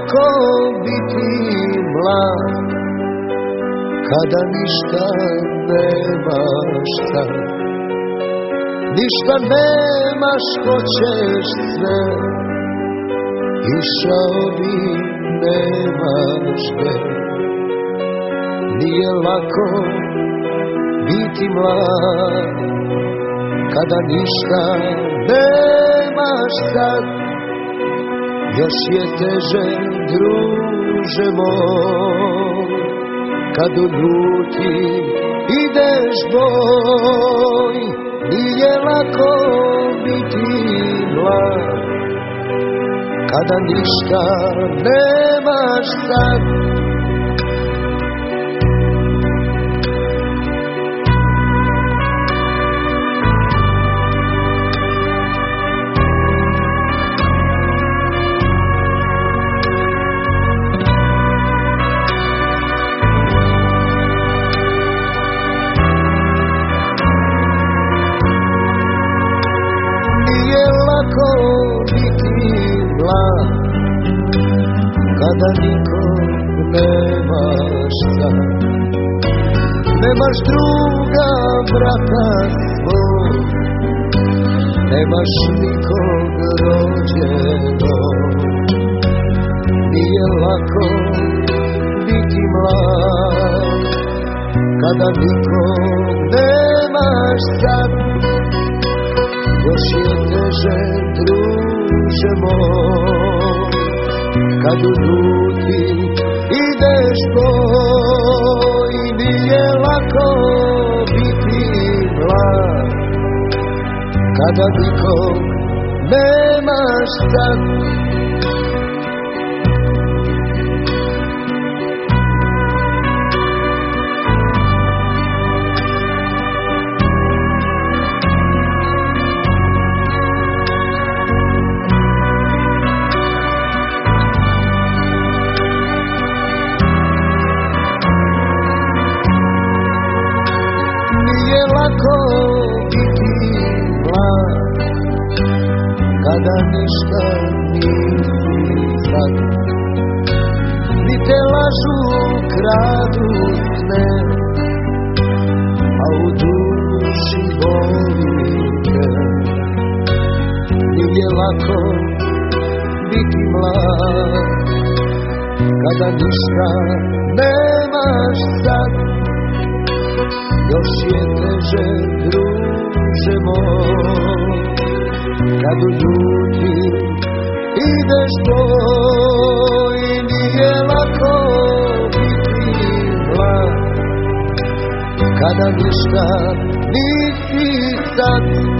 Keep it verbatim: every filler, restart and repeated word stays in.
lako biti mlad kada ništa nemaš sad. Ništa nemaš, hoćeš sve, išao bi, nemaš gde. Nije lako biti mlad kada ništa nemaš sad. Još je teže, druže moj, kad u ljuti ideš boj. Nije lako biti mlad kada ništa nemaš sad. Kada nikog nemaš sad, nemaš druga, brata svog, nemaš nikog rođenog. Nije lako biti mlad kada nikog nemaš sad. Još je teže, druže moj, kad u ljuti ideš boj. Nije lako biti mlad kada nikog nemaš sad. Kada ništa nisi sad, ni te lažu, kradu sne, a u duši boli te. Nije lako biti mlad kada ništa nemaš sad. Još je teže, druže moj, kad u ljuti ideš boj. Nije lako biti mlad kada ništa nisi sad.